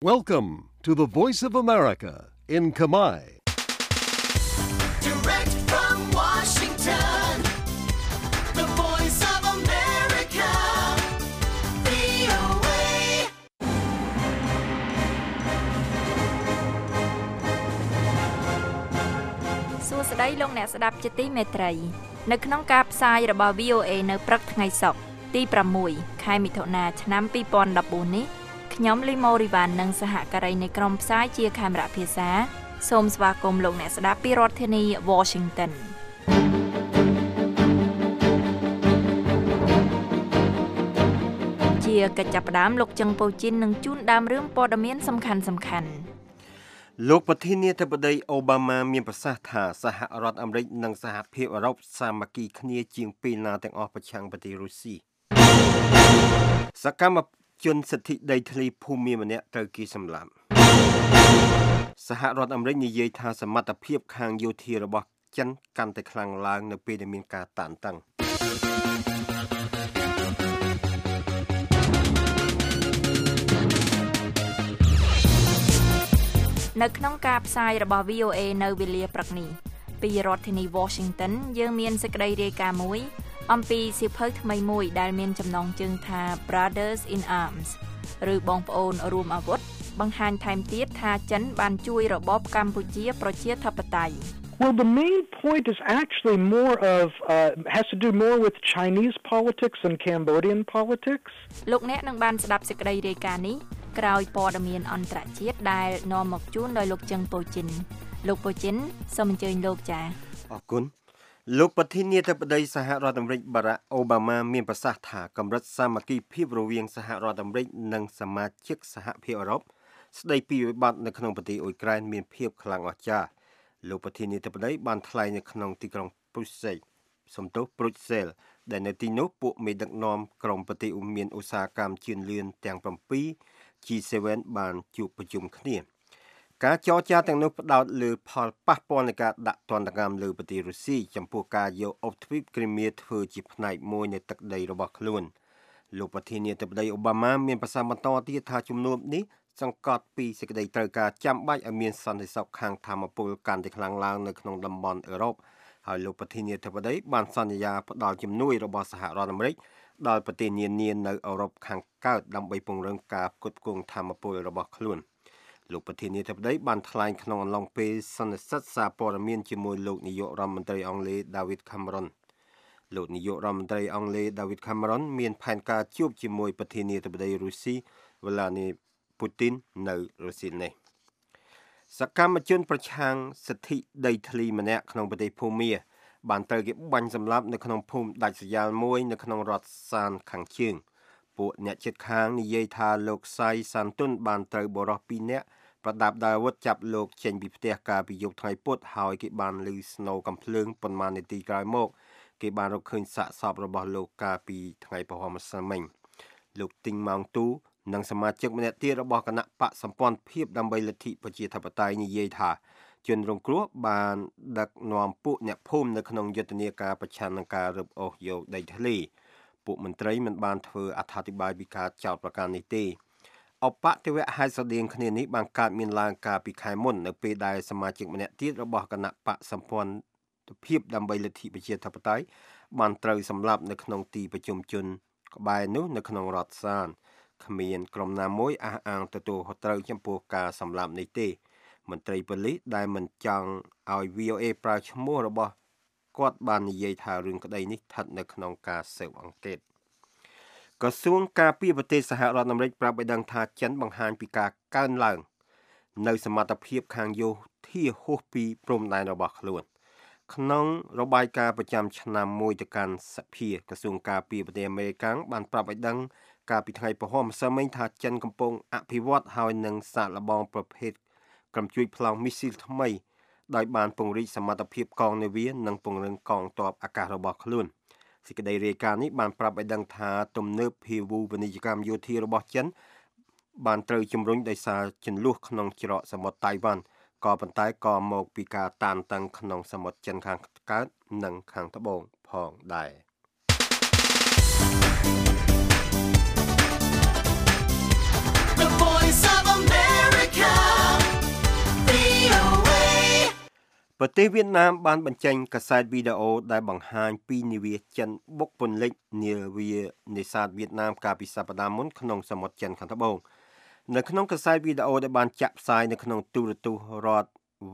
Welcome to the Voice of America in Khmer. Direct from Washington, the Voice of America, VOA. សួស្តីលោកអ្នកស្ដាប់ជាទីមេត្រីនៅក្នុងការផ្សាយរបស់ VOA នៅព្រឹកថ្ងៃសុក្រទី6ខែមិថុនាឆ្នាំ2014នេះខ្ញុំលីម៉ូរីវ៉ាន់និងសហការីនៃក្រុមផ្សាយជាខេមរៈភាសាសូមស្វាគមន៍លោកអ្នកស្ដាប់ពីរដ្ឋធានី Washington ជាកិច្ចចាប់ផ្ដើមលោកចឹងពូជីននឹងជូនដើមរឿងព័ត៌មានសំខាន់ៗលោកប្រធានាធិបតីអូបាម៉ាមានប្រសាសន៍ថាសហរដ្ឋអាមេរិកនិងសហភាពអឺរ៉ុបសាមគ្គីគ្នាជាងពេលណាទាំងអស់ប្រឆាំងប្រទេសរុស្ស៊ីសកម្មជនសិទ្ធិដីធ្លីភូមិម្នាក់ត្រូវគេសម្លាប់សហរដ្ឋអាមេរិកនិយាយថាសមត្ថភាពខាងយោធារបស់ចិនកាន់តែខ្លាំងឡើងនៅពេលដែលមានការតានតឹងនៅក្នុងការផ្សាយរបស់ VOA នៅវេលាព្រឹកនេះពីរដ្ឋធានី Washington យើងមានសេចក្តីរាយការណ៍មួយអំពីសៀវភៅថ្មីមួយដែលមានចំណងជើងថា Brothers in Arms ឬបងប្អូនរួមអាវុធបង្ហាញថែមទៀតថាចិនបានជួយរបបកម្ពុជាប្រជាធិបតេយ្យ Well, the main point is actually more of has to do more with Chinese politics and Cambodian politics. លោកអ្នកនឹងបានស្ដាប់សេចក្តីរាយការណ៍នេះក្រោយព័ត៌មានអន្តរជាតិដែលនាំមកជូនដោយលោកចឹងពូជីនលោកពូជីនសូមអញ្ជើញលោកចា៎អរគុណលោកប្រធានាធិបតីសហរដ្ឋអាមេរិកបារ៉ាក់អូបាម៉ាមានប្រសាសន៍ថាកម្រិតសាមគ្គីភាពរវាងសហរដ្ឋអាមេរិកនិងសមាជិកសហភាពអឺរ៉ុបស្ដីពីវិបត្តិនៅក្នុងប្រទេសអ៊ុយក្រែនមានភាពខ្លាំងអស្ចារ្យលោកប្រធានាធិបតីបានថ្លែងនៅក្នុងទីក្រុងព្រុចសេលដែលនៅទីនោះពួកមេដឹកនាំក្រុមប្រទេសមានឧស្សាហកម្មជឿនលឿនទាំង7 G7 បានជួបប្រជុំគ្នាការចរចាទាំងនោះផ្ដោតលើផលប៉ះពាល់នៃការដាក់ទណ្ឌកម្មលើប្រទេសរុស្ស៊ីចំពោះការយកអ៊ុបទ្វីបគ្រីមៀធ្វើជាផ្នែកមួយនៃទឹកដីរបស់ខ្លួនលោកប្រធានាធិបតីអូបាម៉ាមានប្រសាសន៍បន្តទៀតថាជំនួបនេះសង្កត់ពីសេចក្តីត្រូវការចាំបាច់ឲ្យមានសន្តិសុខខាងធម្មពលកាន់តែខ្លាំងឡើងនៅក្នុងតំបន់អឺរ៉ុបហើយលោកប្រធានាធិបតីបានសន្យាផ្ដល់ជំនួយរបស់សហរដ្ឋអាមេរិកដល់ប្រទេសនានានៅអឺរ៉ុបខាងកើតដើម្បីពង្រឹងការផ្គត់ផ្គង់ធម្មពលរបស់ខ្លួនលោកប្រធានាធិបតីបានថ្លែងក្នុងអំឡុងពេលសន្និសីទសារព័ត៌មានជាមួយលោកនាយករដ្ឋមន្ត្រីអង់គ្លេស David Cameron លោកនាយករដ្ឋមន្ត្រីអង់គ្លេស David Cameron មានផែនការជួបជាមួយប្រធានាធិបតីរុស្ស៊ី Vladimir Putin នៅរុស្ស៊ីនេះសកម្មជនប្រឆាំងសិទ្ធិដីធ្លីម្នាក់ក្នុងប្រទេសភូមាបានត្រូវគេបាញ់សម្លាប់នៅក្នុងភូមិដាច់ស្រយាលមួយនៅក្នុងរដ្ឋសានខាងជើងពួកអ្នកជិតខាងនិយាយថាលោកសៃសាន់ទុនបានត្រូវបរិសុទ្ធ2នាក់ប្រដាប់ដោយអាវុធចាប់លោកចេញពីផ្ទះកាលពីយប់ថ្ងៃពុធហើយគេបានឮស្នូរកំភ្លើងប៉ុន្មាននាទីក្រោយមកគេបានរកឃើញសាកសពរបស់លោកកាលពីថ្ងៃពហុម្សិលមិញលោកទីងម៉ោងទូនិងសមាជិកម្នាក់ទៀតរបស់គណៈបកសម្ព័ន្ធភាពដើម្បីលទ្ធិប្រជាធិបតេយ្យនិយាយថាជនរងគ្រោះបានដឹកនាំពួកអ្នកភូមិនៅក្នុងយុទ្ធនាការប្រឆាំងនឹងការរឹបអូសយកដីធ្លីពួកមន្ត្រីមិនបានធ្វើអត្ថាធិប្បាយពីការចោទប្រកាន់នេះទេអបតិវៈហេតុស្រដៀងគ្នានេះបានកើតមានឡើងកាលពីខែមុននៅពេលដែលសមាជិកម្នាក់ទៀតរបស់គណៈបកសម្ព័ន្ធភាពដើម្បីលទ្ធិប្រជាធិបតេយ្យបានត្រូវសម្លាប់នៅក្នុងទីប្រជុំជនក្បែរនោះនៅក្នុងរដ្ឋសានគ្មានក្រុមណាមួយអះអាងទទួលត្រូវចំពោះការសម្លាប់នេះទេមន្ត្រីប៉ូលីសដែលមិនចង់ឲ្យ VOA ប្រើឈ្មោះរបស់គាត់បាននិយាយថារឿងក្តីនេះស្ថិតនៅក្នុងការស៊ើបអង្កេតក្រសួងការពារប្រទេសសហរដ្ឋអាមេរិកប្រាប់ឲ្យដឹងថាចិនបង្ហាញពីការកើនឡើងនៅសមត្ថភាពខាងយោធាហួសពីព្រំដែនរបស់ខ្លួនក្នុងរបាយការណ៍ប្រចាំឆ្នាំមួយទៅកាន់សភាក្រសួងការពារប្រទេសអាមេរិកបានប្រាប់ឲ្យដឹងកាលពីថ្ងៃពហុម្សិលមិញថាចិនកំពុងអភិវឌ្ឍហើយនឹងសាកល្បងប្រភេទក្រុមជួយប្លង់មីស៊ីលថ្មីដោយបានពង្រីកសមត្ថភាពកងនាវានិងពង្រឹងកងទ័ពអាកាសរបស់ខ្លួនសេចក្តីរាយការណ៍នេះបានប្រាប់ឲ្យដឹងថាទំនើបភាវូបនីយកម្មយោធារបស់ចិនបានត្រូវជំរុញដោយសារជម្លោះក្នុងច្រកសមុទ្រតៃវ៉ាន់ក៏ប៉ុន្តែក៏មកពីការតានតឹងក្នុងសមុទ្រចិនខាងកើតនិងខាងត្បូងផងដែរ The Voice of America ប្រទេសវៀតណាមបានបញ្ចេញកាសែតវីដេអូដែលបង្ហាញពីនាវាចិនបុកពន្លិចនាវានេសាទវៀតណាមកាលពីសប្តាហ៍មុនក្នុងសមុទ្រចិនខាងត្បូងនៅក្នុងកាសែតវីដេអូដែលបានចាក់ផ្សាយនៅក្នុងទូរទស្សន៍រដ្ឋ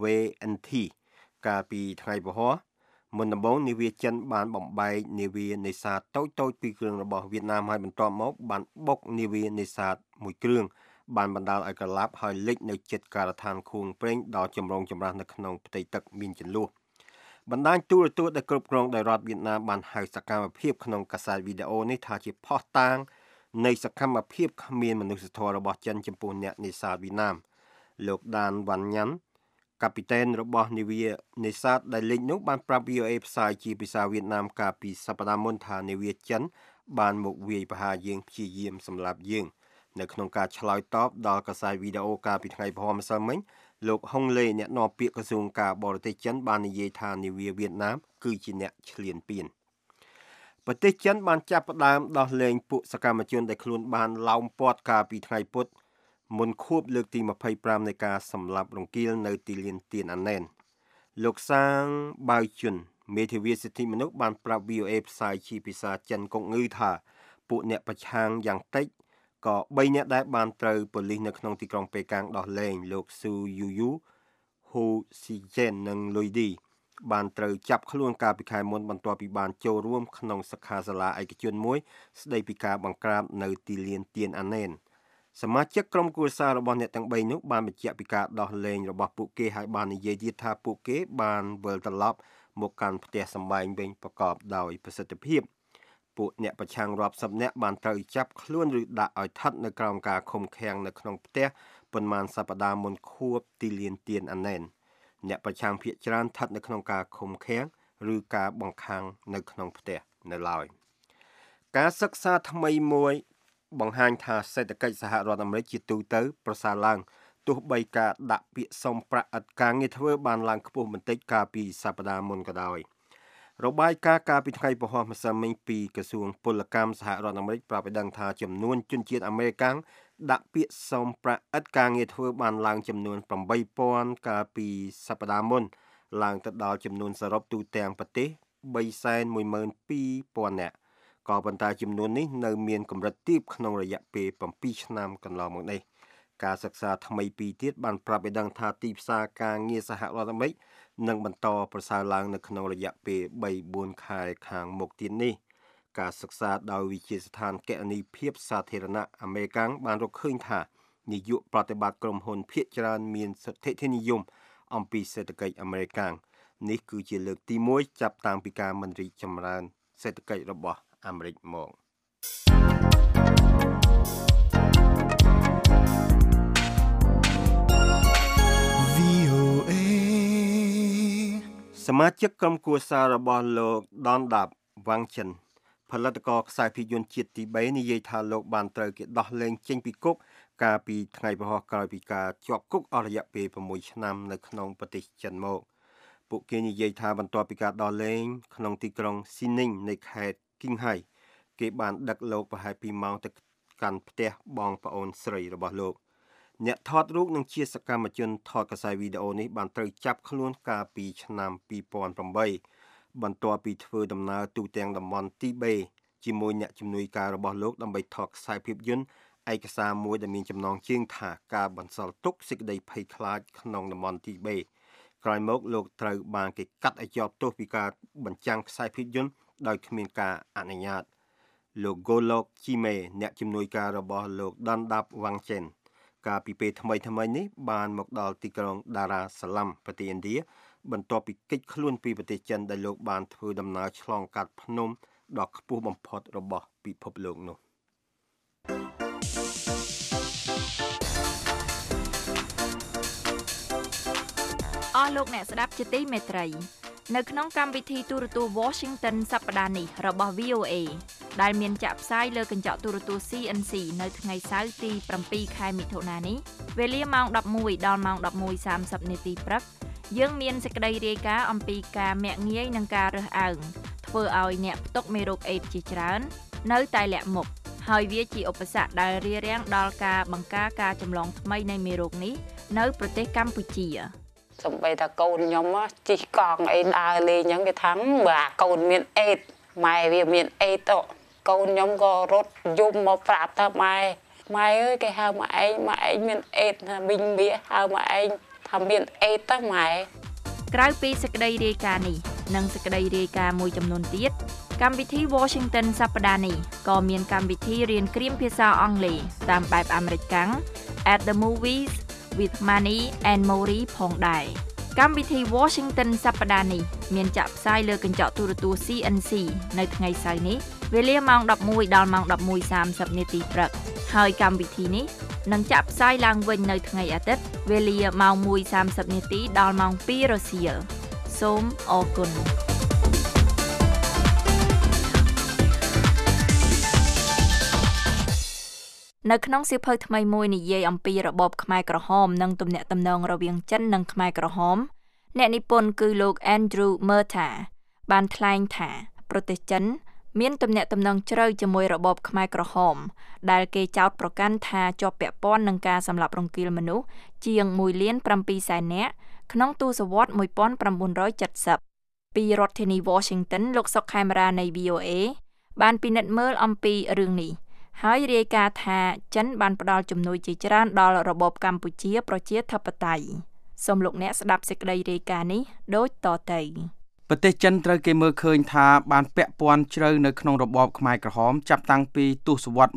VNT កាលពីថ្ងៃពហុមុនដំបូងនាវាចិនបានបំបែកនាវានេសាទតូចៗពីរគ្រឿងរបស់វៀតណាមហើយបន្ទាប់មកបានបុកនាវានេសាទមួយគ្រឿងបានបណ្ដាលឲ្យកលាប់ហើយលិចនៅជិតការដ្ឋានខួងប្រេងដល់ចម្រូងចម្រាសនៅក្នុងផ្ទៃទឹកមានចន្លោះបណ្ដាញទូរទស្សន៍ដែលគ្រប់គ្រងដោយរដ្ឋវៀតណាមបានហៅសកម្មភាពក្នុងកាសែតវីដេអូនេះថាជាផុសតាងនៃសកម្មភាពគ្មានមនុស្សធម៌របស់ចិនចំពោះអ្នកនេសាទវៀតណាមលោកដានវ៉ាន់ញ៉ាន់កាពីតែនរបស់នាវានេសាទដែលលិចនោះបានប្រាប់ VOA ផ្សាយជាភាសាវៀតណាមកាលពីសប្តាហ៍មុនថានាវាចិនបានមកវាយប្រហារយើងព្យាយាមសម្លាប់យើងនៅក្នុងការឆ្លើយតបដល់កាសែតវីដេអូកាលពីថ្ងៃពហុម្សិលមិញលោកហុងលេអ្នកនាំពាក្យក្រសួងការបរទេសចិនបាននិយាយថានាវាវៀតណាមគឺជាអ្នកឈ្លានពានប្រទេសចិនបានចាប់ផ្ដើមដោះលែងពួកសកម្មជនដែលខ្លួនបានឡោមព័ទ្ធកាលពីថ្ងៃពុធមុនខួបលើកទី25នៃការសម្លាប់រង្គាលនៅទីលានទៀនអាណែនលោកសាងបាវជុនមេធាវីសិទ្ធិមនុស្សបានប្រាប់ VOA ផ្សាយជាភាសាចិនកុកងឺថាពួកអ្នកប្រឆាំងយ៉ាងតិចក៏3នាក់ដែរបានត្រូវប៉ូលីសនៅក្នុងទីក្រុងប៉េកាំងដោះលែងលោកស៊ូយូយូហ៊ូស៊ីជែននិងលុយឌីបានត្រូវចាប់ខ្លួនកាលពីខែមុនបន្ទាប់ពីបានចូលរួមក្នុងសិក្ខាសាលាឯកជនមួយស្ដីពីការបង្ក្រាបនៅទីលានទៀនអាណែនសមាជិកក្រុមគ្រួសាររបស់អ្នកទាំង3នោះបានបញ្ជាក់ពីការដោះលែងរបស់ពួកគេហើយបាននិយាយទៀតថាពួកគេបានវិលត្រឡប់មកកាន់ផ្ទះសម្បែងវិញប្រកបដោយប្រសិទ្ធភាពពួកអ្នកប្រឆាំងរាប់សិបនាក់បានត្រូវចាប់ខ្លួនឬដាក់ឲ្យស្ថិតនៅក្រោមការឃុំឃាំងនៅក្នុងផ្ទះប៉ុន្មានសប្តាហ៍មុនខួបទីលានទៀនអាណែនអ្នកប្រឆាំងភាគច្រើនស្ថិតនៅក្នុងការឃុំឃាំងឬការបង្ខាំងនៅក្នុងផ្ទះនៅឡើយការសិក្សាថ្មីមួយបង្ហាញថាសេដ្ឋកិច្ចសហរដ្ឋអាមេរិកជាទូទៅប្រសើរឡើងទោះបីការដាក់ពាក្យសុំប្រាក់ឥតការងារធ្វើបានឡើងខ្ពស់បន្តិចកាលពីសប្តាហ៍មុនក៏ដោយរបាយការណ៍កាលពីថ្ងៃពហុម្សិលមិញពីក្រសួងពលកម្មសហរដ្ឋអាមេរិកប្រាប់ឲ្យដឹងថាចំនួនជនជាតិអាមេរិកាំងដាក់ពាក្យសុំប្រាក់ឥតការងារធ្វើបានឡើងចំនួន 8,000 កាលពីសប្តាហ៍មុនឡើងទៅដល់ចំនួនសរុបទូទាំងប្រទេស 312,000 នាក់ក៏ប៉ុន្តែចំនួននេះនៅមានកម្រិតទាបក្នុងរយៈពេល7ឆ្នាំកន្លងមកនេះការសិក្សាថ្មីពីរទៀតបានប្រាប់ឲ្យដឹងថាទីផ្សារការងារសហរដ្ឋអាមេរិកនឹងបន្តប្រសើរឡើងនៅក្នុងរយៈពេល 3-4 ខែខាងមុខទៀតនេះការសិក្សាដោយវិទ្យាស្ថានគណនេយ្យភាពសាធារណៈអាមេរិកបានរកឃើញថានាយកប្រតិបត្តិក្រុមហ៊ុនភាគច្រើនមានសិទ្ធិនិយមអំពីសេដ្ឋកិច្ចអាមេរិកនេះគឺជាលើកទី1ចាប់តាំងពីការមិនរីកចម្រើនសេដ្ឋកិច្ចរបស់អាមេរិកមកសមាជិកក្រុមគ្រួសាររបស់លោកដនដាប់វ៉ាងចិនផលិតករខ្សែភាពយន្តជាតិទី3និយាយថាលោកបានត្រូវគេដោះលែងចេញពីគុកកាលពីថ្ងៃពហុក្រោយពីការជាប់គុកអស់រយៈពេល6ឆ្នាំនៅក្នុងប្រទេសចិនមកពួកគេនិយាយថាបន្ទាប់ពីការដោះលែងក្នុងទីក្រុងស៊ីនីងនៃខេត្តគីងហៃគេបានដឹកលោកប្រហែល2ម៉ោងទៅកាន់ផ្ទះបងប្អូនស្រីរបស់លោកអ្នកថតរូបនិងជាសកម្មជនថតកាសែតវីដេអូនេះបានត្រូវចាប់ខ្លួនកាលពីឆ្នាំ2008បន្ទាប់ពីធ្វើដំណើរទូទាំងតំបន់ទីបេជាមួយអ្នកជំនួយការរបស់លោកដើម្បីថតខ្សែភាពយន្តឯកសារមួយដែលមានចំណងជើងថាការបន្សល់ទុកសេចក្តីភ័យខ្លាចក្នុងតំបន់ទីបេក្រោយមកលោកត្រូវបានគេកាត់ឲ្យជាប់ទោសពីការបញ្ចាំងខ្សែភាពយន្តដោយគ្មានការអនុញ្ញាតលោក Golok Chime អ្នកជំនួយការរបស់លោក Dondap Wangchen កាលពីពេលថ្មីនេះបានមកដល់ទីក្រុង Dar es Salaam ប្រទេសឥណ្ឌាបន្ទាប់ពីគេចខ្លួនពីប្រទេសចិនដែលលោកបានធ្វើដំណើរឆ្លងកាត់ភ្នំដ៏ខ្ពស់បំផុតរបស់ពិភពលោកនោះអស់លោកអ្នកស្ដាប់ជាទីមេត្រីនៅក្នុងកម្មវិធីទូរទស្សន៍ Washington សប្តាហ៍នេះរបស់ VOA ដែលមានចាក់ផ្សាយលើកញ្ចក់ទូរទស្សន៍ CNC នៅថ្ងៃសៅរ៍ទី7ខែមិថុនានេះវេលាម៉ោង11ដល់ម៉ោង 11:30 នាទីព្រឹកយើងមានសេចក្តីរាយការណ៍អំពីការមាក់ងាយនិងការរើសអើងធ្វើឲ្យអ្នកផ្ទុកមេរោគអេដស៍ជាច្រើននៅតែលាក់មុខហើយវាជាឧបសគ្គដែលរារាំងដល់ការបង្ការការចម្លងថ្មីនៃមេរោគនេះនៅប្រទេសកម្ពុជាសំបីតាកូនខ្ញុំជីកកង់អីដើរលេងអញ្ចឹងគេថាបើកូនមានអេតម៉ែវាមានអេតកូនខ្ញុំក៏រត់យំមកប្រាប់ថាម៉ែអើយគេហៅម៉ែឯងមានអេតថាមីងវាហៅម៉ែឯងថាមានអេតទៅម៉ែក្រៅពីសេចក្តីរាយការណ៍នេះនិងសេចក្តីរាយការណ៍មួយចំនួនទៀតកម្មវិធី Washington សប្តាហ៍នេះក៏មានកម្មវិធីរៀនគ្រាមភាសាអង់គ្លេសតាមបែបអាមេរិកកាំង At the Movies with Manny and Mori ផងដែរកម្មវិធី Washington សប្តាហ៍នេះមានចាក់ផ្សាយលើកញ្ចក់ទូរទស្សន៍ CNC នៅថ្ងៃសៅរ៍នេះវេលាម៉ោង 11 ដល់ម៉ោង 11:30 នាទីព្រឹកហើយកម្មវិធីនេះនឹងចាក់ផ្សាយឡើងវិញនៅថ្ងៃអាទិត្យវេលាម៉ោង 1:30 នាទីដល់ម៉ោង 2 រសៀលសូមអរគុណនៅក្នុងសៀវភៅថ្មីមួយនិយាយអំពីរបបខ្មែរក្រហមនិងទំនាក់ទំនងរវាងចិននិងខ្មែរក្រហមអ្នកនិពន្ធគឺលោក Andrew Murtagh បានថ្លែងថាប្រទេសចិនមានទំនាក់ទំនងជ្រៅជាមួយរបបខ្មែរក្រហមដែលគេចោទប្រកាន់ថាជាប់ពាក់ព័ន្ធនឹងការសម្លាប់រង្គាលមនុស្សជាង 1.7 លាននាក់ក្នុងទសវត្សរ៍ 1970 ពីរដ្ឋធានី Washington លោកសុកខេមរានៃ VOA បានពិនិត្យមើលអំពីរឿងនេះហើយរាយការណ៍ថាចិនបានផ្ដល់ជំនួយជាច្រើនដល់របបកម្ពុជាប្រជាធិបតេយ្យសូមលោកអ្នកស្ដាប់សេចក្តីរាយការណ៍នេះដូចតទៅប្រទេសចិនត្រូវគេមើលឃើញថាបានពាក់ព័ន្ធជ្រៅនៅក្នុងរបបខ្មែរក្រហមចាប់តាំងពីទសវត្សរ៍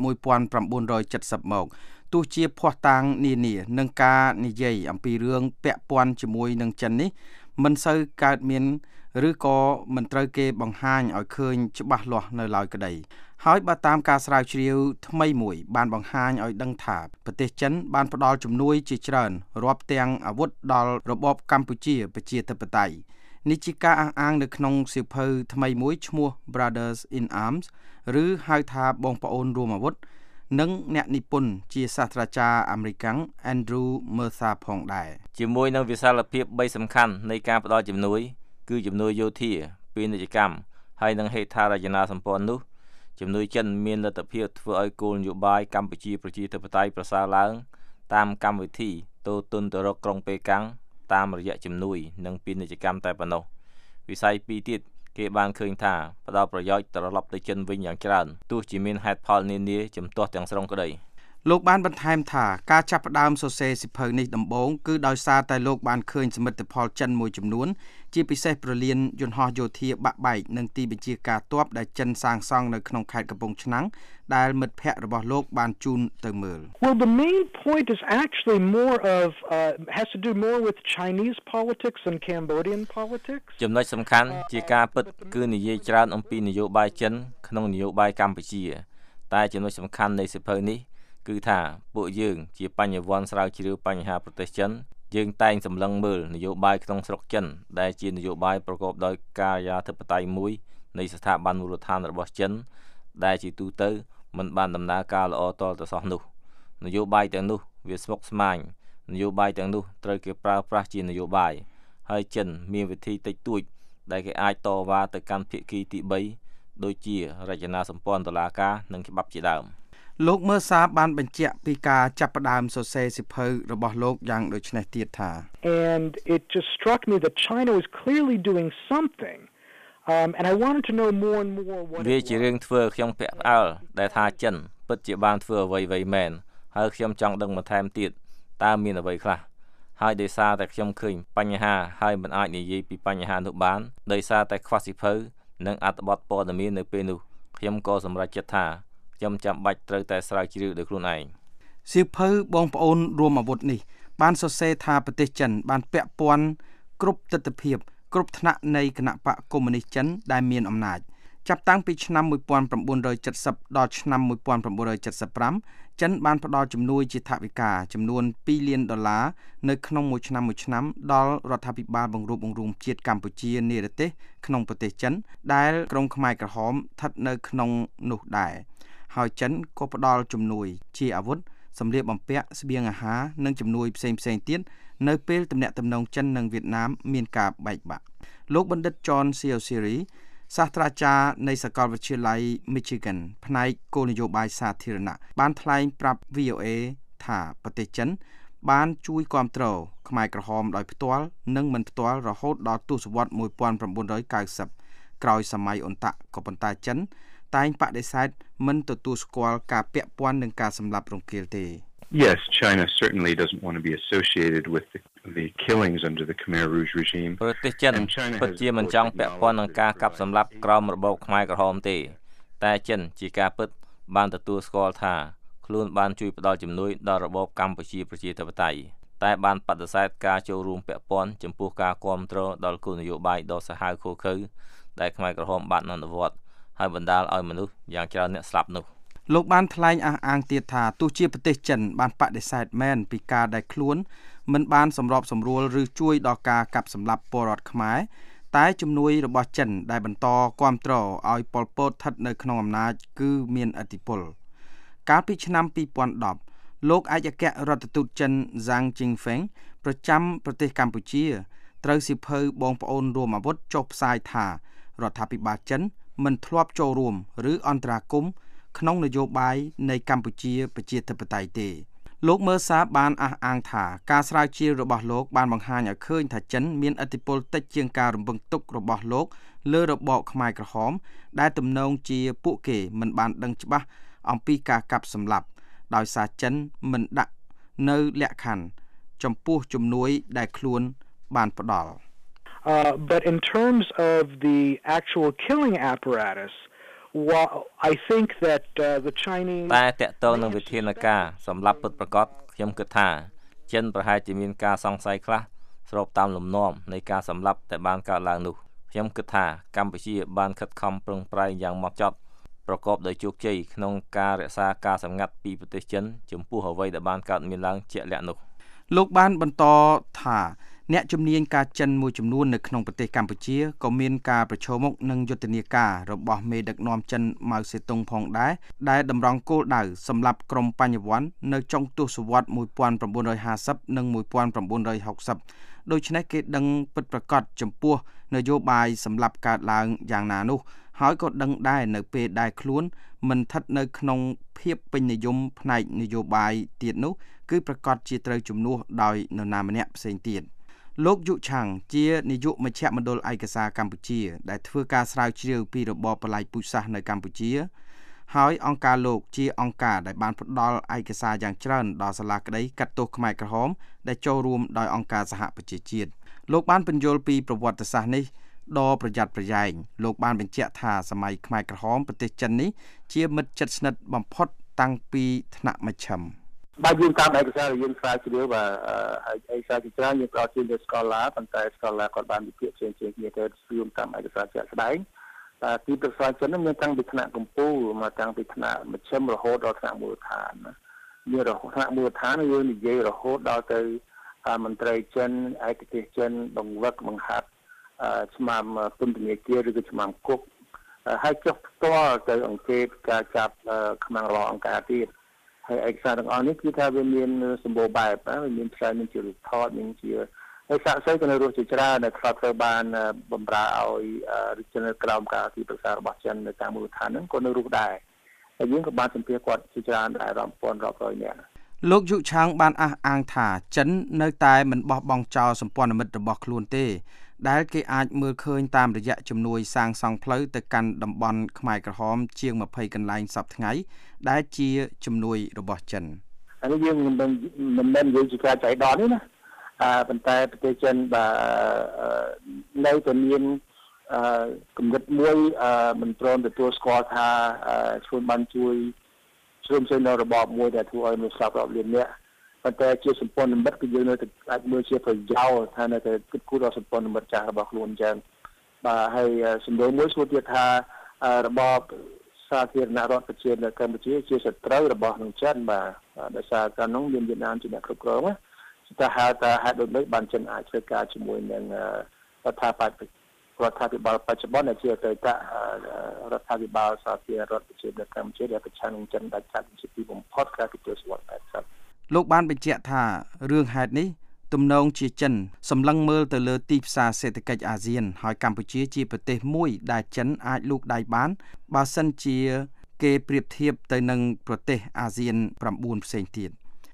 1970 មកទោះជាភ័ស្តុតាងនានានិងការនិយាយអំពីរឿងពាក់ព័ន្ធជាមួយនឹងចិននេះមិនសូវកើតមានឬក៏មិនត្រូវគេបង្ហាញឲ្យឃើញច្បាស់លាស់នៅឡើយក្តីហើយបើតាមការស្រាវជ្រាវថ្មីមួយបានបង្ហាញឲ្យដឹងថាប្រទេសចិនបានផ្ដល់ជំនួយជាច្រើនរាប់ទាំងអាវុធដល់របបកម្ពុជាប្រជាធិបតេយ្យនេះជាការអះអាងនៅក្នុងសៀវភៅថ្មីមួយឈ្មោះ Brothers in Arms ឬហៅថាបងប្អូនរួមអាវុធនិងអ្នកនិពន្ធជាសាស្ត្រាចារ្យអាមេរិក Andrew Murtagh ផងដែរជាមួយនឹងវិសាលភាព3សំខាន់នៃការផ្ដល់ជំនួយគឺជំនួយយោធាពាណិជ្ជកម្មហើយនិងហេដ្ឋារចនាសម្ព័ន្ធនោះជំនួយចិនមានលទ្ធភាពធ្វើឲ្យគោលនយោបាយកម្ពុជាប្រជាធិបតេយ្យប្រសើរឡើងតាមកម្មវិធីតូទុនទៅរកក្រុងប៉េកាំងតាមរយៈជំនួយនិងពាណិជ្ជកម្មតែប៉ុណ្ណោះវិស័យពីរទៀតគេបានឃើញថាផ្ដល់ប្រយោជន៍ត្រឡប់ទៅចិនវិញយ៉ាងច្រើនទោះជាមានហេតុផលនានាជំទាស់ទាំងស្រុងក្តីលោកបានបន្ថែមថាការចាប់ផ្ដើមសរសេរសៀវភៅនេះដំបូងគឺដោយសារតែលោកបានឃើញសមិទ្ធផលចិនមួយចំនួនជាពិសេសប្រលានយន្តហោះយោធាបាក់បែកនិងទីបញ្ជាការទ័ពដែលចិនសាងសង់នៅក្នុងខេត្តកំពង់ឆ្នាំងដែលមិត្តភ័ក្តិរបស់លោកបានជូនទៅមើល Well, the main point is actually more of has to do more with Chinese politics and Cambodian politics. ចំណុចសំខាន់ជាការពិតគឺនិយាយច្រើនអំពីនយោបាយចិនក្នុងនយោបាយកម្ពុជាតែចំណុចសំខាន់នៃសៀវភៅនេះគឺថាពួកយើងជាបញ្ញវន្តស្រាវជ្រាវបញ្ហាប្រទេសចិនយើងតែងសម្លឹងមើលនយោបាយក្នុងស្រុកចិនដែលជានយោបាយប្រកបដោយកាយាធិបតេយ្យមួយនៃស្ថាប័នមូលដ្ឋានរបស់ចិនដែលជាទូទៅមិនបានដំណើរការល្អទាល់តែសោះនោះនយោបាយទាំងនោះវាស្មុគស្មាញនយោបាយទាំងនោះត្រូវគេប្រើប្រាស់ជានយោបាយហើយចិនមានវិធីតិចតួចដែលគេអាចតវ៉ាទៅកាន់ភាគីទី3ដូចជារចនាសម្ព័ន្ធតុលាការនិងច្បាប់ជាដើមលោកមើសាបានបញ្ជាក់ពីការចាប់ផ្ដើមសរសេរសៀវភៅរបស់លោកយ៉ាងដូចនេះទៀតថា And it just struck me that China was clearly doing something and I wanted to know more and more what វាជារឿងធ្វើខ្ញុំពាក់ផ្អើលដែលថាចិនពិតជាបានធ្វើអ្វីៗមែនហើយខ្ញុំចង់ដឹងបន្ថែមទៀតតើមានអ្វីខ្លះហើយដោយសារតែខ្ញុំឃើញបញ្ហាហើយមិនអាចនិយាយពីបញ្ហានោះបានដោយសារតែខ្វះសៀវភៅនិងអត្ថបទព័ត៌មាននៅពេលនោះខ្ញុំក៏សម្រេចចិត្តថាខ្ញុំចាំបាច់ត្រូវតែស្រាវជ្រាវដោយខ្លួនឯងសៀវភៅបងប្អូនរួមអាវុធនេះបានសរសេរថាប្រទេសចិនបានពាក់ព័ន្ធគ្រប់ទិដ្ឋភាពគ្រប់ថ្នាក់នៃគណៈបកកុម្មុយនីសចិនដែលមានអំណាចចាប់តាំងពីឆ្នាំ1970ដល់ឆ្នាំ1975ចិនបានផ្ដល់ជំនួយជាថវិកាចំនួន$2 លាននៅក្នុងមួយឆ្នាំដល់រដ្ឋាភិបាលបង្រួបបង្រួមជាតិកម្ពុជានិរទេសក្នុងប្រទេសចិនដែលក្រុមខ្មែរក្រហមស្ថិតនៅក្នុងនោះដែរហើយចិនក៏ផ្ដល់ជំនួយជាអាវុធសម្លៀកបំពាក់ស្បៀងអាហារនិងជំនួយផ្សេងៗទៀតនៅពេលទំនាក់ទំនងចិននិងវៀតណាមមានការបែកបាក់លោកបណ្ឌិត John Seoshiri សាស្ត្រាចារ្យនៃសាកលវិទ្យាល័យ Michigan ផ្នែកគោលនយោបាយសាធារណៈបានថ្លែងប្រាប់ VOA ថាប្រទេសចិនបានជួយគាំទ្រខ្មែរក្រហមដោយផ្ទាល់និងមិនផ្ទាល់រហូតដល់ទសវត្សរ៍1990ក្រោយសម័យអ៊ុនតាក់ក៏ប៉ុន្តែចិនតែងបដិសេធមិនទទួលស្គាល់ការពាក់ព័ន្ធនឹងការសម្លាប់រង្គាលទេ Yes, China certainly doesn't want to be associated with the killings under the Khmer Rouge regime. ប្រទេសចិនពិតជាមិនចង់ពាក់ព័ន្ធនឹងការកាប់សម្លាប់ក្រោមរបបខ្មែរក្រហមទេតែចិនជាការពិតបានទទួលស្គាល់ថាខ្លួនបានជួយផ្ដល់ជំនួយដល់របបកម្ពុជាប្រជាធិបតេយ្យតែបានបដិសេធការចូលរួមពាក់ព័ន្ធចំពោះការគាំទ្រដល់គោលនយោបាយដ៏សាហាវឃោរឃៅដែលខ្មែរក្រហមបានអនុវត្តហើយបណ្ដាលឲ្យមនុស្សយ៉ាងច្រើនអ្នកស្លាប់នោះលោកបានថ្លែងអះអាងទៀតថាទោះជាប្រទេសចិនបានបដិសេធមែនពីការដែលខ្លួនមិនបានសម្របសម្រួលឬជួយដល់ការកាប់សម្លាប់ពលរដ្ឋខ្មែរតែជំនួយរបស់ចិនដែលបន្តគាំទ្រឲ្យប៉ុល ពតស្ថិតនៅក្នុងអំណាចគឺមានឥទ្ធិពលកាលពីឆ្នាំ2010លោកឯកអគ្គរដ្ឋទូតចិន Zhang Jingfeng ប្រចាំប្រទេសកម្ពុជាត្រូវសៀវភៅបងប្អូនរួមអាវុធចុះផ្សាយថារដ្ឋាភិបាលចិនមិនធ្លាប់ចូលរួមឬអន្តរាគមន៍ក្នុងនយោបាយនៃកម្ពុជាប្រជាធិបតេយ្យទេលោកមើសាបានអះអាងថាការស្រាវជ្រាវរបស់លោកបានបង្ហាញឲ្យឃើញថាចិនមានឥទ្ធិពលតិចជាងការរំពឹងទុករបស់លោកលើរបបខ្មែរក្រហមដែលទំនងជាពួកគេមិនបានដឹងច្បាស់អំពីការកាប់សម្លាប់ដោយសារចិនមិនដាក់នៅលក្ខខណ្ឌចំពោះជំនួយដែលខ្លួនបានផ្ដល់ But in terms of the actual killing apparatus, I think that the Chinese តែតកតងនឹងវិធានការសម្រាប់ពិតប្រាកដខ្ញុំគិតថាចិនប្រហែលជាមានការសង្ស័យខ្លះស្របតាមលំនាំនៃការសម្លាប់ដែលបានកើតឡើងនោះខ្ញុំគិតថាកម្ពុជាបានខិតខំប្រឹងប្រែងយ៉ាងម៉ត់ចត់ប្រកបដោយជោគជ័យក្នុងការរក្សាការសម្ងាត់ពីប្រទេសចិនចំពោះអ្វីដែលបានកើតមានឡើងជាក់លាក់នោះលោកបានបន្តថាអ្នកជំនាញការចិនមួយចំនួននៅក្នុងប្រទេសកម្ពុជាក៏មានការប្រឈមមុខនឹងយុទ្ធនាការរបស់មេដឹកនាំចិនម៉ៅសេតុងផងដែរដែលតម្រង់គោលដៅសម្រាប់ក្រុមបញ្ញវន្តនៅចុងទសវត្សរ៍1950និង1960ដូច្នេះគេដឹងពិតប្រាកដចំពោះនយោបាយសម្រាប់កើតឡើងយ៉ាងណានោះហើយក៏ដឹងដែរនៅពេលដែលខ្លួនមិនស្ថិតនៅក្នុងភាពពេញនិយមផ្នែកនយោបាយទៀតនោះគឺប្រកាសជាត្រូវជំនួសដោយនរណាម្នាក់ផ្សេងទៀតលោកយុឆាំងជានាយកមជ្ឈមណ្ឌលឯកសារកម្ពុជាដែលធ្វើការស្រាវជ្រាវពីរបបបល្ល័ង្កពូជសាសន៍នៅកម្ពុជាហើយអង្គការលោកជាអង្គការដែលបានផ្ដល់ឯកសារយ៉ាងច្រើនដល់សាលាក្តីកាត់ទោសខ្មែរក្រហមដែលចូលរួមដោយអង្គការសហប្រជាជាតិលោកបានពន្យល់ពីប្រវត្តិសាស្ត្រនេះដ៏ប្រយ័ត្នប្រយែងលោកបានបញ្ជាក់ថាសម័យខ្មែរក្រហមប្រទេសចិននេះជាមិត្តជិតស្និទ្ធបំផុតតាំងពីថ្នាក់មជ្ឈិមបាទយើងតាមឯកសារយើងស្រាវជ្រាវបាទឯកសារជាច្រើនយើងផ្ដល់ជូនទៅស្កូឡាប៉ុន្តែស្កូឡាគាត់បានវិភាគផ្សេងៗគ្នាទៅស្វៀងតាមឯកសារជាក់ស្ដែងទីប្រឹក្សាចិនមានតាំងពីថ្នាក់កម្ពុជាមកតាំងពីថ្នាក់មជ្ឈិមរហូតដល់ថ្នាក់មូលដ្ឋានមានរហូតថ្នាក់មូលដ្ឋានយើងនិយាយរហូតដល់ទៅមន្ត្រីចិនឯកទេសចិនបង្វឹកបង្ហាត់ឆ្មាំពន្ធនាគារឬក៏ឆ្មាំគុកហើយចុះផ្ទាល់ទៅអង្កេតការចាប់ខ្មាំងរបស់អង្គការទៀតហើយឯកសារទាំងអស់នេះគឺថាវាមានសម្បូរបែបវាមានផ្សាយមានជារូបថតមានជាហើយសាកសីក៏នៅរស់ជាច្រើនដែលធ្លាប់ត្រូវបានបំរើឲ្យរាជការក្រមការទីប្រឹក្សារបស់ចិននៅតាមមូលដ្ឋានហ្នឹងក៏នៅរស់ដែរហើយយើងក៏បានសម្ភាសគាត់ជាច្រើនដែររាប់ពាន់រាប់រយនាក់លោកយុឆាំងបានអះអាងថាចិននៅតែមិនបោះបង់ចោលសម្ព័ន្ធមិត្តរបស់ខ្លួនទេដែលគេអាចមើលឃើញតាមរយៈជំនួយសាងសង់ផ្លូវទៅកាន់តំបន់ខ្មែរក្រហមជាង20កន្លែងសប្តាហ៍ថ្ងៃដែលជាជំនួយរបស់ចិនអានេះយើងមិនមែននិយាយជាការចៃដន្យទេណាប៉ុន្តែប្រទេសចិនបាទនៅតែមានកម្រិតមួយមិនព្រមទទួលស្គាល់ថាខ្លួនបានជួយជ្រោមជ្រែងនៅរបបមួយដែលធ្វើឲ្យមានស្លាប់រាប់លាននាក់ប៉ុន្តែជាសម្ព័ន្ធមិត្តគឺយើងនៅតែអាចមើលជាប្រយោជន៍ថានៅតែគិតគូរដល់សម្ព័ន្ធមិត្តចាស់របស់ខ្លួនអញ្ចឹងបាទហើយសំណួរមួយសួរទៀតថារបបសាធារណរដ្ឋប្រជានៅកម្ពុជាជាសត្រូវរបស់នឹងចិនបាទដោយសារកាលនោះមានវៀតណាមជាអ្នកគ្រប់គ្រងណាតែហៅថាហេតុដូច្នេះបានចិនអាចធ្វើការជាមួយនឹងរដ្ឋាភិបាលបច្ចុប្បន្នដែលជាអតីតរដ្ឋាភិបាលសាធារណរដ្ឋប្រជានៅកម្ពុជាដែលប្រឆាំងនឹងចិនដាច់ខាតជាទីបំផុតកាលពីទសវត្សរ៍80 លោកបានបញ្ជាក់ថារឿងហេតុនេះទំនងជាចិនសម្លឹងមើលទៅលើទីផ្សារសេដ្ឋកិច្ចអាស៊ានហើយកម្ពុជាជាប្រទេសមួយដែលចិនអាចលូកដៃបានបើសិនជាគេប្រៀបធៀបទៅនឹងប្រទេសអាស៊ាន9ផ្សេងទៀត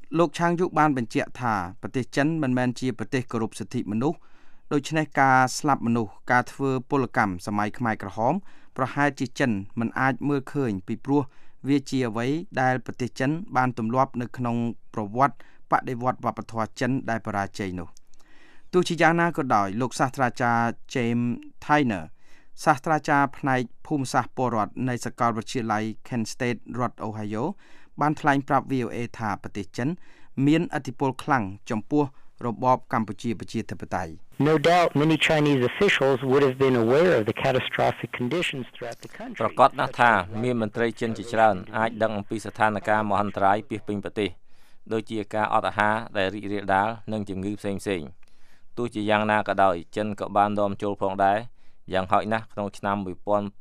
លោកឆាងយុបានបញ្ជាក់ថាប្រទេសចិនមិនមែនជាប្រទេសគោរពសិទ្ធិមនុស្សដូច្នេះការស្លាប់មនុស្សការធ្វើពលកម្មសម័យខ្មែរក្រហមប្រហែលជាចិនមិនអាចមើលឃើញពីព្រោះវាជាអ្វីដែលប្រទេសចិនបានទម្លាប់នៅក្នុងប្រវត្តិបដិវត្តវប្បធម៌ចិនដែលបរាជ័យនោះទោះជាយ៉ាងណាក៏ដោយលោកសាស្ត្រាចារ្យ James Tyner សាស្ត្រាចារ្យផ្នែកភូមិសាស្ត្រពលរដ្ឋនៃសាកលវិទ្យាល័យ Kent State រដ្ឋ Ohio បានថ្លែងប្រាប់ VOA ថាប្រទេសចិនមានឥទ្ធិពលខ្លាំងចំពោះរបបកម្ពុជាប្រជាធិបតេយ្យ No doubt many Chinese officials would have been aware of the catastrophic conditions throughout the country. ប្រកាសណាស់ថាមានមន្ត្រីចិនជាច្រើនអាចដឹងអំពីស្ថានភាពមហន្តរាយពាសពេញប្រទេសដូចជាការអត់អាហារដែលរីករាលដាលនិងជំងឺផ្សេងៗទោះជាយ៉ាងណាក៏ដោយចិនក៏បាននាំចូលផងដែរយ៉ាងហោចណាស់ក្នុងឆ្នាំ1976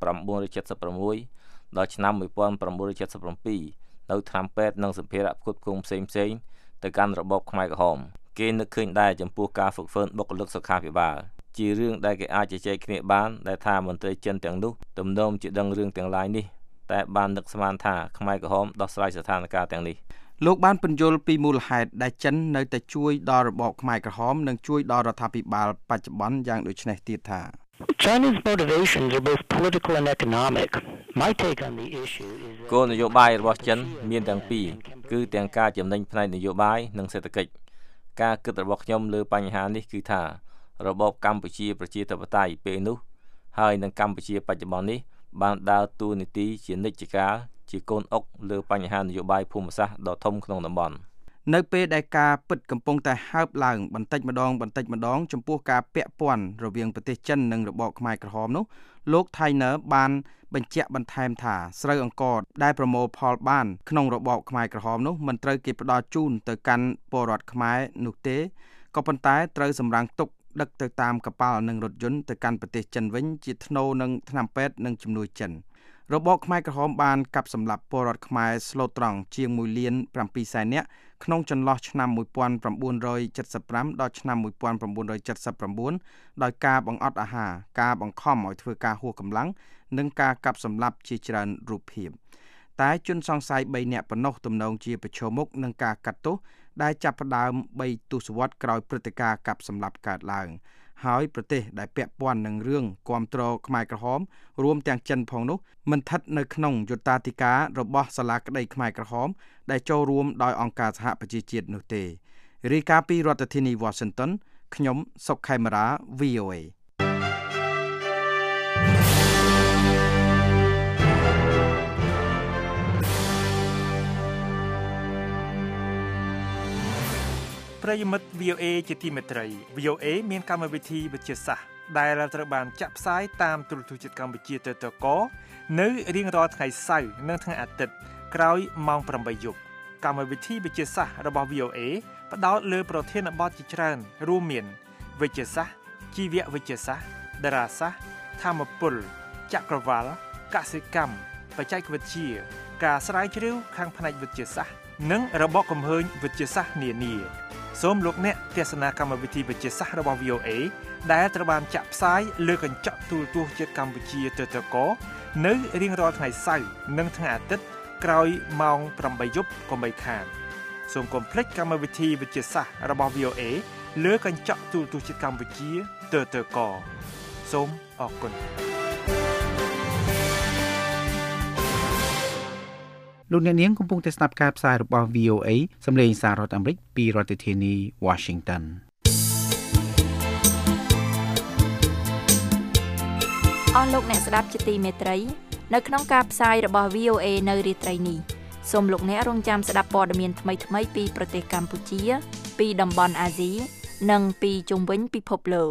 ដល់ឆ្នាំ1977នៅថ្នាំពេទ្យនិងសម្ភារៈផ្គត់ផ្គង់ផ្សេងៗទៅកាន់របបខ្មែរក្រហមគេនឹកឃើញដែរចំពោះការហ្វឹកហ្វឺនបុគ្គលិកសុខាភិបាលជារឿងដែលគេអាចជជែកគ្នាបានដែលថាមន្ត្រីចិនទាំងនោះទំនងជាដឹងរឿងទាំងឡាយនេះតែបាននឹកស្មានថាខ្មែរក្រហមដោះស្រាយស្ថានភាពទាំងនេះលោកបានពន្យល់ពីមូលហេតុដែលចិននៅតែជួយដល់របបខ្មែរក្រហមនិងជួយដល់រដ្ឋាភិបាលបច្ចុប្បន្នយ៉ាងដូចនេះទៀតថា China's motivations are both political and economic. My take on the issue is គោលនយោបាយរបស់ចិនមានទាំងពីរគឺទាំងការចំណេញផ្នែកនយោបាយនិងសេដ្ឋកិច្ចការគិតរបស់ខ្ញុំលើបញ្ហានេះគឺថារបបកម្ពុជាប្រជាធិបតេយ្យពេលនោះហើយនឹងកម្ពុជាបច្ចុប្បន្ននេះបានដើរតួនាទីជានិច្ចកាលជាកូនអុកលើបញ្ហានយោបាយភូមិសាស្ត្រដ៏ធំក្នុងតំបន់នៅពេលដែលការពិតកំពុងតែហើបឡើងបន្តិចម្ដងចំពោះការពាក់ព័ន្ធរវាងប្រទេសចិននិងរបបខ្មែរក្រហមនោះលោក Tyner បានបញ្ជាក់បន្ថែមថាស្រូវអង្ករដែលប្រមូលផលបានក្នុងរបបខ្មែរក្រហមនោះមិនត្រូវគេផ្ដល់ជូនទៅកាន់ពលរដ្ឋខ្មែរនោះទេក៏ប៉ុន្តែត្រូវសម្រាំងទុកដឹកទៅតាមកប៉ាល់និងរថយន្តទៅកាន់ប្រទេសចិនវិញជាថ្នូរនឹងថ្នាំពេទ្យនិងជំនួយចិនរបបខ្មែរក្រហមបានកាប់សម្លាប់ពលរដ្ឋខ្មែរស្លូតត្រង់ជាង1.7 លាននាក់ក្នុងចន្លោះឆ្នាំ1975ដល់ឆ្នាំ1979ដោយការបង្អត់អាហារការបង្ខំឲ្យធ្វើការហួសកម្លាំងនិងការកាប់សម្លាប់ជាច្រើនរូបភាពតែជនសង្ស័យ3នាក់ប៉ុណ្ណោះទំនងជាប្រឈមមុខនឹងការកាត់ទោសដែលចាប់ផ្ដើម3ទសវត្សរ៍ក្រោយព្រឹត្តិការណ៍កាប់សម្លាប់កើតឡើងហើយប្រទេសដែលពាក់ព័ន្ធនឹងរឿងគាំទ្រខ្មែរក្រហមរួមទាំងចិនផងនោះមិនស្ថិតនៅក្នុងយុត្តាធិការរបស់សាលាក្តីខ្មែរក្រហមដែលចូលរួមដោយអង្គការសហប្រជាជាតិនោះទេរាយការណ៍ពីរដ្ឋធានី Washington ខ្ញុំសុកខេមរា VOA ប្រិយមិត្ត VOA ជាទីមេត្រី VOA មានកម្មវិធីវិទ្យាសាស្ត្រដែលត្រូវបានចាក់ផ្សាយតាមទូរទស្សន៍ជាតិកម្ពុជាTTKនៅរៀងរាល់ថ្ងៃសៅរ៍និងថ្ងៃអាទិត្យក្រោយម៉ោង 8 យប់កម្មវិធីវិទ្យាសាស្ត្ររបស់ VOA ផ្ដោតលើប្រធានបទជាច្រើនរួមមានវិទ្យាសាស្ត្រជីវវិទ្យាសាស្ត្រតារាសាស្ត្រធម្មពលចក្រវាឡកសិកម្មបច្ចេកវិទ្យាការស្រាវជ្រាវខាងផ្នែកវិទ្យាសាស្ត្រនិងរបបកំហើញវិទ្យាសាស្ត្រនានាសូមលោកអ្នកទស្សនាកម្មវិធីវិទ្យាសាស្ត្ររបស់ VOA ដែលត្រូវបានចាក់ផ្សាយលើកញ្ចក់ទូរទស្សន៍ជាតិកម្ពុជាTTKនៅរៀងរាល់ថ្ងៃសៅរ៍និងថ្ងៃអាទិត្យក្រោយម៉ោង 8 យប់កុំបីខានសូមកុំភ្លេចកម្មវិធីវិទ្យាសាស្ត្ររបស់ VOA លើកញ្ចក់ទូរទស្សន៍ជាតិកម្ពុជាTTKសូមអរគុណលោកអ្នកនាងកំពុងតែស្ដាប់ការផ្សាយរបស់ VOA សម្លេងសាររដ្ឋអាមេរិកពីរដ្ឋធានី Washington អស់លោកអ្នកស្ដាប់ជាទីមេត្រីនៅក្នុងការផ្សាយរបស់ VOA នៅរាត្រីនេះសូមលោកអ្នករងចាំស្ដាប់ព័ត៌មានថ្មីៗពីប្រទេសកម្ពុជាពីតំបន់អាស៊ីនិងពីជុំវិញពិភពលោក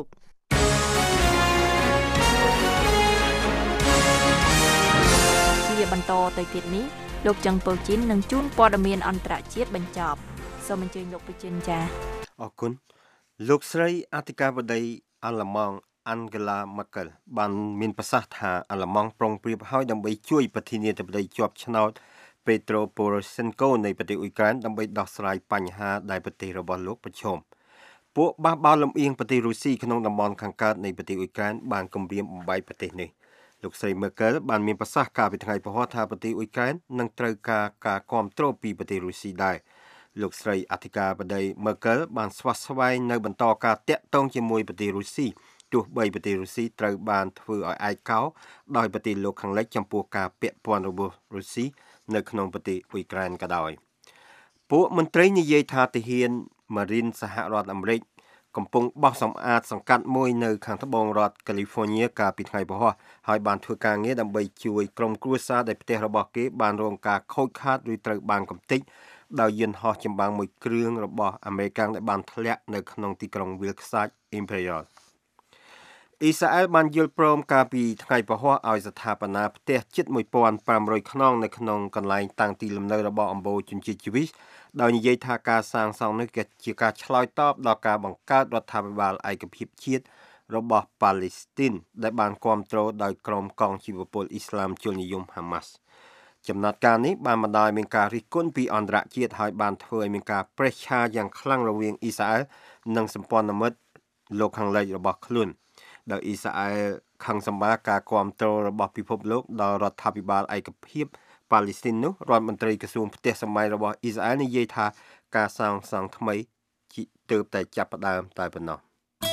ជាបន្តទៅទៀតនេះលោកច័ន្ទពូជីននឹងជូនព័ត៌មានអន្តរជាតិបញ្ចប់សូមអញ្ជើញលោកពូជីនចា៎អរគុណលោកស្រីអធិការបតីអាល្លឺម៉ង់ Angela Merkel បានមានប្រសាសន៍ថាអាល្លឺម៉ង់ប្រុងប្រៀបហើយដើម្បីជួយប្រធានាធិបតីជាប់ឆ្នោត Petro Poroshenko នៃប្រទេសអ៊ុយក្រែនដើម្បីដោះស្រាយបញ្ហាដែលប្រទេសរបស់លោកប្រឈមពួកបះបោរលំអៀងប្រទេសរុស្ស៊ីក្នុងតំបន់ខាងកើតនៃប្រទេសអ៊ុយក្រែនបានគំរាមបំបែកប្រទេសនេះលោកស្រី Merkel បានមានប្រសាសន៍កាលពីថ្ងៃពហុថាប្រទេសអ៊ុយក្រែននឹងត្រូវការគាំទ្រពីប្រទេសរុស្ស៊ីដែរលោកស្រីអធិការបតី Merkel បានស្វាស្វែងនៅបន្តការតាក់ទងជាមួយប្រទេសរុស្ស៊ីទោះបីប្រទេសរុស្ស៊ីត្រូវបានធ្វើឲ្យឯកោដោយប្រទេសលោកខាងលិចចំពោះការពាក់ព័ន្ធរបស់រុស្ស៊ីនៅក្នុងប្រទេសអ៊ុយក្រែនក៏ដោយពួកមន្ត្រីនិយាយថាទាហានម៉ារីនសហរដ្ឋអាមេរិកកំពុងបោះសម្អាតសង្កាត់មួយនៅខាងត្បូងរដ្ឋកាលីហ្វ័រញ៉ាកាលពីថ្ងៃពហុហើយបានធ្វើការងារដើម្បីជួយក្រុមគ្រួសារដែលផ្ទះរបស់គេបានរងការខូចខាតឬត្រូវបានកំទេចដោយយន្តហោះចម្បាំងមួយគ្រឿងរបស់អាមេរិកដែលបានធ្លាក់នៅក្នុងទីក្រុងវាលខ្សាច់ Imperial អ៊ីស្រាអែលបានយល់ព្រមកាលពីថ្ងៃពហុឲ្យស្ថាបនាផ្ទះជិត 1,500 ខ្នងនៅក្នុងកន្លែងតាំងទីលំនៅរបស់អម្បូរជនជាតិជីវីសដោយនិយាយថាការសាងសង់នេះជាការឆ្លើយតបដល់ការបង្កើតរដ្ឋាភិបាលឯកភាពជាតិរបស់ប៉ាឡេស្ទីនដែលបានគ្រប់គ្រងដោយក្រុមកងជីវពលអ៊ីស្លាមជននិយមហាម៉ាស់ចំណាត់ការនេះបានបណ្ដាលមានការរិះគន់ពីអន្តរជាតិហើយបានធ្វើឲ្យមានការប្រេះឆាយ៉ាងខ្លាំងរវាងអ៊ីស្រាអែលនិងសម្ព័ន្ធមិត្តលោកខាងលិចរបស់ខ្លួនដោយអ៊ីស្រាអែលខឹងសម្បាការគ្រប់គ្រងរបស់ពិភពលោកដល់រដ្ឋាភិបាលឯកភាពប៉ាឡេស្ទីននោះរដ្ឋមន្ត្រីក្រសួងផ្ទះសម្បែងរបស់អ៊ីស្រាអែលនិយាយថាការសាងសង់ថ្មីទើបតែចាប់ផ្ដើមតែប៉ុណ្ណោះ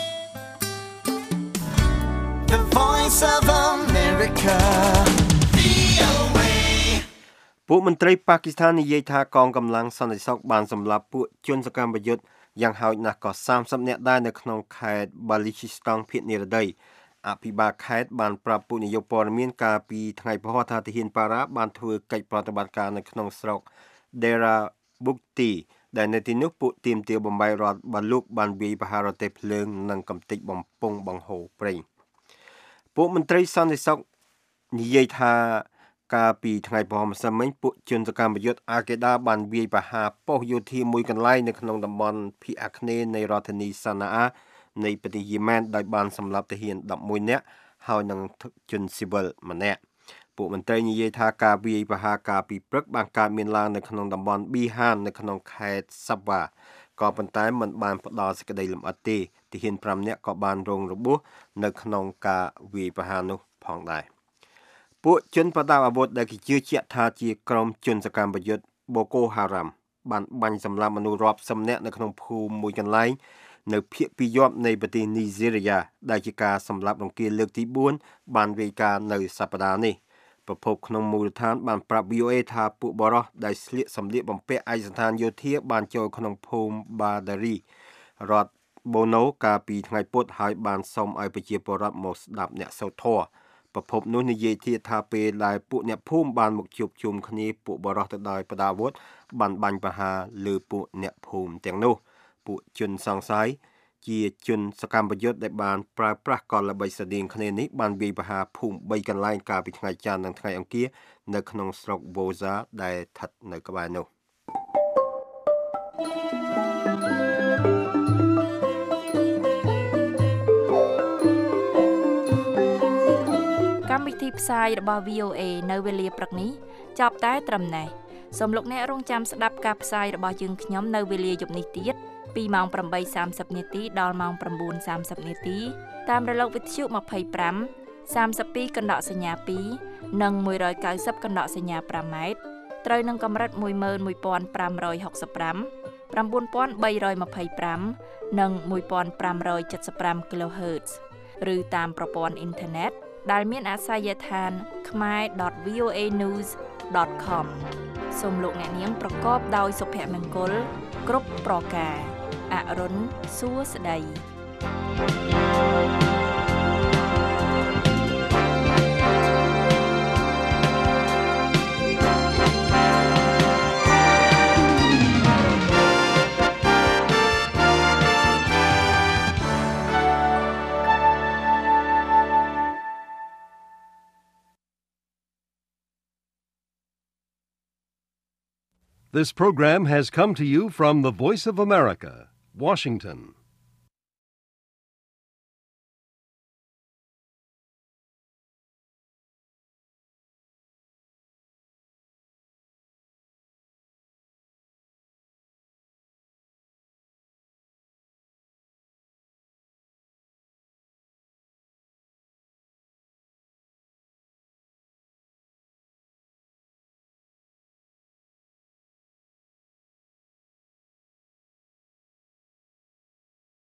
The Voice of America. VOA. ពួកមន្ត្រីប៉ាគីស្ថាននិយាយថាកងកម្លាំងសន្តិសុខបានសម្លាប់ពួកជនសកម្មយុទ្ធយ៉ាងហោចណាស់ក៏30នាក់ដែរនៅក្នុងខេត្ត Balochistan ភាគនិរតីអភិបាលខេត្តបានប្រាប់ពួកនាយកព័ត៌មានកាលពីថ្ងៃពហុថាទាហានប៉ារ៉ាបានធ្វើកិច្ចប្រតិបត្តិការនៅក្នុងស្រុក Dera Bukti ដែលនៅទីនោះពួកទាមទារបំបីរដ្ឋបានលូកបានវាយប្រហាររទេះភ្លើងនិងកំទេចបំពង់បង្ហូរប្រេងពួកមន្ត្រីសន្តិសុខនិយាយថាកាលពីថ្ងៃពហុម្សិលមិញពួកជនសកម្មយុទ្ធអាកេដាបានវាយប្រហារប៉ុស្តិ៍យោធាមួយកន្លែងនៅក្នុងតំបន់ភាគអាគ្នេយ៍នៃរដ្ឋធានីសាណាអានៃប្រទេសយេម៉ែនដោយបានសម្លាប់ទាហាន11នាក់ហើយនិងជនស៊ីវិលម្នាក់ពួកមន្ត្រីនិយាយថាការវាយប្រហារកាលពីព្រឹកបានកើតមានឡើងនៅក្នុងតំបន់ប៊ីហាននៅក្នុងខេត្តសាប់វ៉ាក៏ប៉ុន្តែមិនបានផ្ដល់សេចក្តីលម្អិតទេទាហាន5នាក់ក៏បានរងរបួសនៅក្នុងការវាយប្រហារនោះផងដែរពួកជនប្រដាប់អាវុធដែលគេជឿជាក់ថាជាក្រុមជនសកម្មយុទ្ធបូកូហារ៉ាំបានបាញ់សម្លាប់មនុស្សរាប់សិបនាក់នៅក្នុងភូមិមួយកន្លែងនៅភាគពីយប់នៃប្រទេសនីហ្សេរីយ៉ាដែលជាការសម្លាប់រង្គាលលើកទី4បានរាយការណ៍នៅសប្តាហ៍នេះប្រពន្ធក្នុងមូលដ្ឋានបានប្រាប់ VOA ថាពួកបរិសុទ្ធដែលស្លៀកសម្លៀកបំពាក់ឯកសណ្ឋានយោធាបានចូលក្នុងភូមិបាដារីរដ្ឋបូណូកាលពីថ្ងៃពុធហើយបានសុំឲ្យប្រជាពលរដ្ឋមកស្ដាប់អ្នកសូត្រធម៌ប្រពន្ធនោះនិយាយទៀតថាពេលដែលពួកអ្នកភូមិបានមកជួបជុំគ្នាពួកបរិសុទ្ធទៅដោយបដាអាវុធបានបាញ់ប្រហារលើពួកអ្នកភូមិទាំងនោះពួកជនសង្ស័យជាជនសកម្មយុទ្ធដែលបានប្រើប្រាស់កលល្បិចស្តៀងគ្នានេះបានវាយប្រហារភូមិ3កន្លែងកាលពីថ្ងៃច័ន្ទនិងថ្ងៃអង្គារនៅក្នុងស្រុកវ៉ូហ្សាដែលស្ថិតនៅក្បែរនោះកម្មវិធីផ្សាយរបស់ VOA នៅវេលាព្រឹកនេះចាប់តែត្រឹមនេះសូមលោកអ្នករងចាំស្ដាប់ការផ្សាយរបស់យើងខ្ញុំនៅវេលាយប់នេះទៀតពីម៉ោង 8:30 នាទីដល់ម៉ោង 9:30 នាទីតាមរលកវិទ្យុ25 32កណ្ដកសញ្ញា2និង190កណ្ដកសញ្ញា5ម៉ែត្រត្រូវនឹងកម្រិត 11565 9325 និង 1575 kHz ឬតាមប្រព័ន្ធអ៊ីនធឺណិតដែលមានអាសយដ្ឋាន khmer.voanews.com សូមលោកអ្នកនាងប្រកបដោយសុភមង្គលគ្រប់ប្រការអរុនសួស្តី This program has come to you from the Voice of America, Washington.